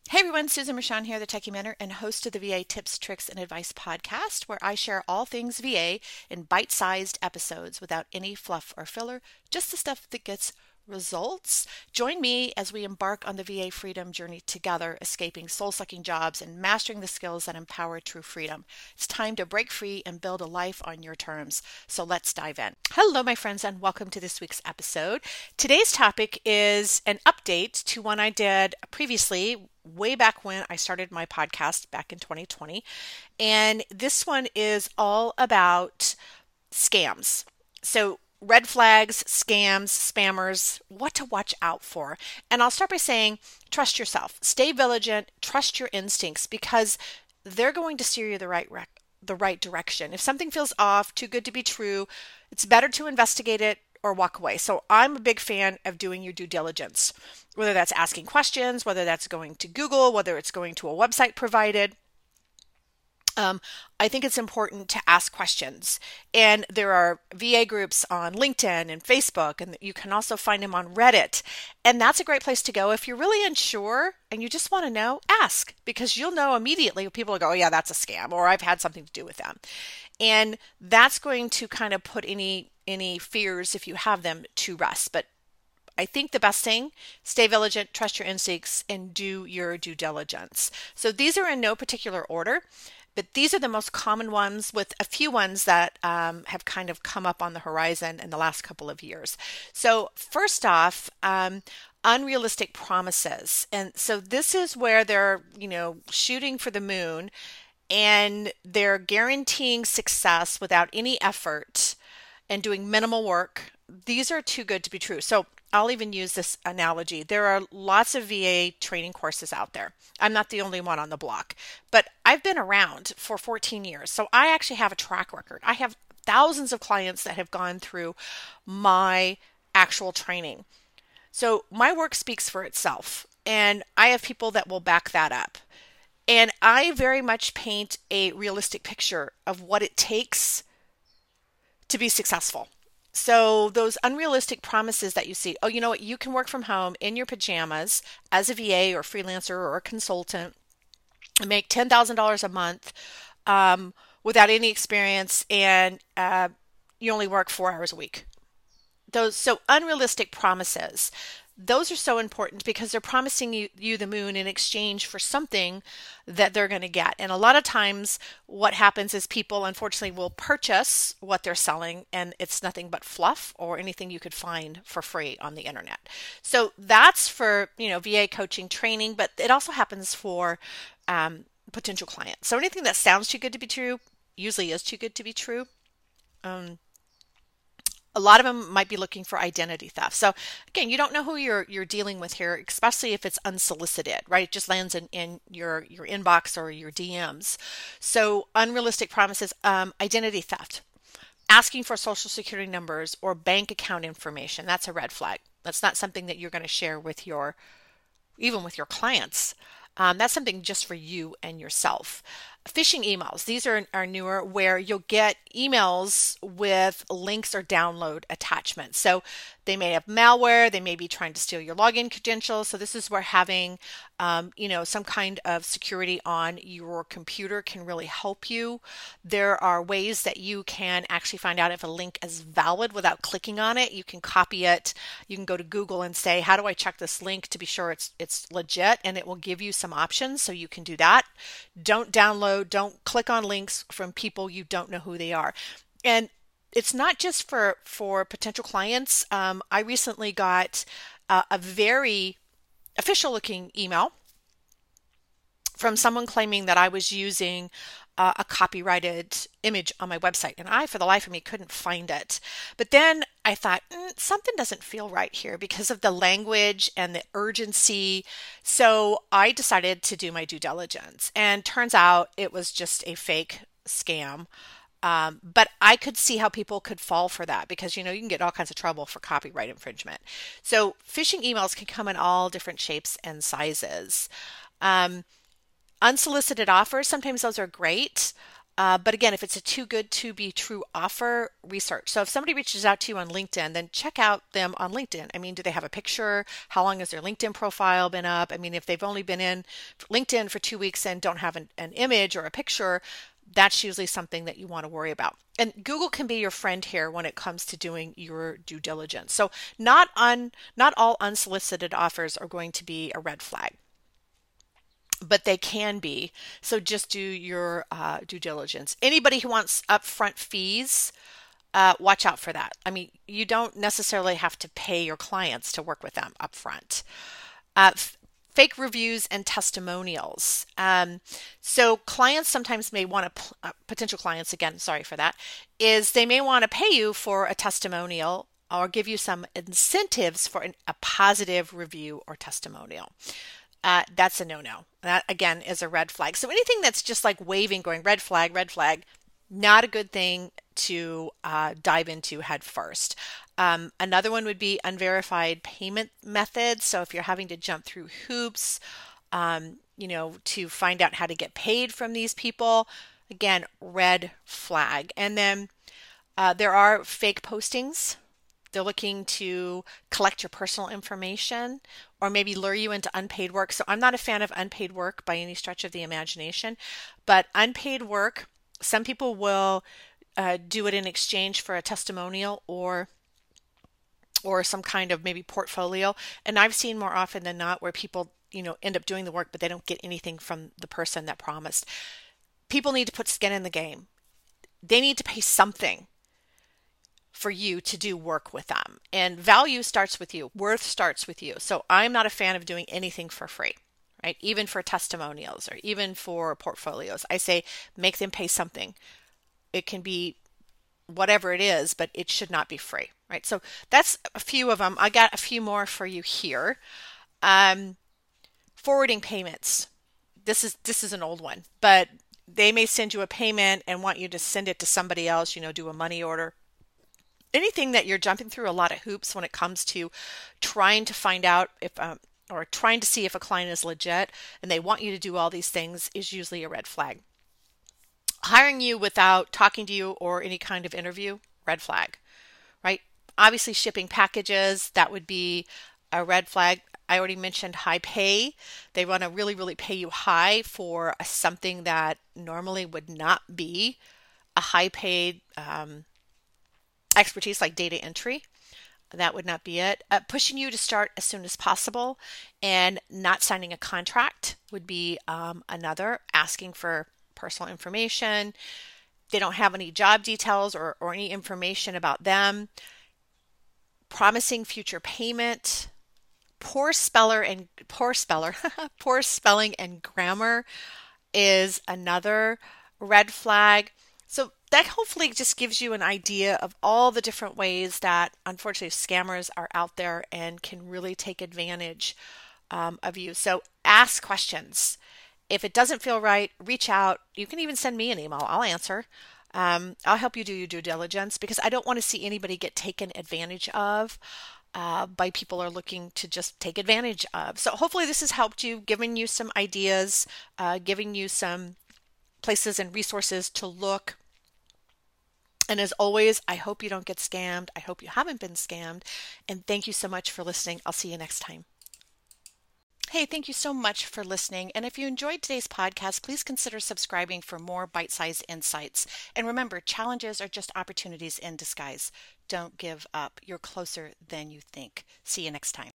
Hey everyone, Susan Rashan here, the Techie Mentor and host of the VA Tips, Tricks, and Advice podcast, where I share all things VA in bite-sized episodes without any fluff or filler, just the stuff that gets results. Join me as we embark on the VA freedom journey together, escaping soul-sucking jobs and mastering the skills that empower true freedom. It's time to break free and build a life on your terms. So let's dive in. Hello, my friends, and welcome to this week's episode. Today's topic is an update to one I did previously, way back when I started my podcast back in 2020. And this one is all about scams. So red flags, scams, spammers, what to watch out for. And I'll start by saying, trust yourself, stay vigilant, trust your instincts, because they're going to steer you the right direction. If something feels off, too good to be true, it's better to investigate it or walk away. So I'm a big fan of doing your due diligence, whether that's asking questions, whether that's going to Google, whether it's going to a website provided. I think it's important to ask questions. And there are VA groups on LinkedIn and Facebook, and you can also find them on Reddit. And that's a great place to go. If you're really unsure and you just want to know, ask, because you'll know immediately when people go, oh yeah, that's a scam, or I've had something to do with them. And that's going to kind of put any fears, if you have them, to rest. But I think the best thing, stay vigilant, trust your instincts, and do your due diligence. So these are in no particular order, but these are the most common ones, with a few ones that have kind of come up on the horizon in the last couple of years. So first off, unrealistic promises. And so this is where they're, shooting for the moon, and they're guaranteeing success without any effort and doing minimal work. These are too good to be true. So I'll even use this analogy. There are lots of VA training courses out there. I'm not the only one on the block, but I've been around for 14 years. So I actually have a track record. I have thousands of clients that have gone through my actual training. So my work speaks for itself, and I have people that will back that up. And I very much paint a realistic picture of what it takes to be successful. So those unrealistic promises that you see, oh, you know what, you can work from home in your pajamas as a VA or freelancer or a consultant and make $10,000 a month without any experience, and you only work 4 hours a week. So unrealistic promises. Those are so important because they're promising you the moon in exchange for something that they're going to get. And a lot of times what happens is people unfortunately will purchase what they're selling, and it's nothing but fluff or anything you could find for free on the internet. So that's for, VA coaching training, but it also happens for potential clients. So anything that sounds too good to be true usually is too good to be true. A lot of them might be looking for identity theft. So again, you don't know who you're dealing with here, especially if it's unsolicited, right? It just lands in your inbox or your DMs. So unrealistic promises, identity theft, asking for social security numbers or bank account information. That's a red flag. That's not something that you're going to share even with your clients. That's something just for you and yourself. Phishing emails. These are newer, where you'll get emails with links or download attachments. So they may have malware. They may be trying to steal your login credentials. So this is where having, some kind of security on your computer can really help you. There are ways that you can actually find out if a link is valid without clicking on it. You can copy it. You can go to Google and say, how do I check this link to be sure it's legit? And it will give you some options. So you can do that. Don't don't click on links from people you don't know who they are. And it's not just for potential clients. I recently got a very official looking email from someone claiming that I was using a copyrighted image on my website, and I, for the life of me, couldn't find it. But then I thought, something doesn't feel right here because of the language and the urgency. So I decided to do my due diligence, and turns out it was just a fake scam. But I could see how people could fall for that because, you can get all kinds of trouble for copyright infringement. So phishing emails can come in all different shapes and sizes. Unsolicited offers, sometimes those are great. But again, if it's a too good to be true offer, research. So if somebody reaches out to you on LinkedIn, then check out them on LinkedIn. I mean, do they have a picture? How long has their LinkedIn profile been up? I mean, if they've only been in LinkedIn for 2 weeks and don't have an image or a picture, that's usually something that you want to worry about. And Google can be your friend here when it comes to doing your due diligence. So not all unsolicited offers are going to be a red flag, but they can be. So just do your due diligence. Anybody who wants upfront fees, watch out for that. I mean, you don't necessarily have to pay your clients to work with them upfront. Fake reviews and testimonials. So clients sometimes may want to, potential clients, again, sorry for that, is they may want to pay you for a testimonial or give you some incentives for a positive review or testimonial. That's a no-no. That, again, is a red flag. So anything that's just like waving, going red flag, not a good thing to dive into head first. Another one would be unverified payment methods. So if you're having to jump through hoops, to find out how to get paid from these people, again, red flag. And then there are fake postings. They're looking to collect your personal information or maybe lure you into unpaid work. So I'm not a fan of unpaid work by any stretch of the imagination, but unpaid work, some people will do it in exchange for a testimonial or some kind of maybe portfolio. And I've seen more often than not where people, end up doing the work, but they don't get anything from the person that promised. People need to put skin in the game. They need to pay something for you to do work with them. And value starts with you. Worth starts with you. So I'm not a fan of doing anything for free, right? Even for testimonials or even for portfolios. I say make them pay something. It can be whatever it is, but it should not be free, right? So that's a few of them. I got a few more for you here. Forwarding payments. This is an old one, but they may send you a payment and want you to send it to somebody else, do a money order. Anything that you're jumping through a lot of hoops when it comes to trying to find out if or trying to see if a client is legit and they want you to do all these things is usually a red flag. Hiring you without talking to you or any kind of interview, red flag, right? Obviously shipping packages, that would be a red flag. I already mentioned high pay. They want to really, really pay you high for something that normally would not be a high paid expertise like data entry. That would not be it. Pushing you to start as soon as possible and not signing a contract would be another. Asking for personal information. They don't have any job details or any information about them. Promising future payment. Poor spelling and grammar is another red flag. So that hopefully just gives you an idea of all the different ways that unfortunately scammers are out there and can really take advantage of you. So ask questions. If it doesn't feel right, reach out. You can even send me an email. I'll answer. I'll help you do your due diligence because I don't want to see anybody get taken advantage of by people who are looking to just take advantage of. So hopefully this has helped you, given you some ideas, giving you some places and resources to look. And as always, I hope you don't get scammed. I hope you haven't been scammed. And thank you so much for listening. I'll see you next time. Hey, thank you so much for listening. And if you enjoyed today's podcast, please consider subscribing for more bite-sized insights. And remember, challenges are just opportunities in disguise. Don't give up. You're closer than you think. See you next time.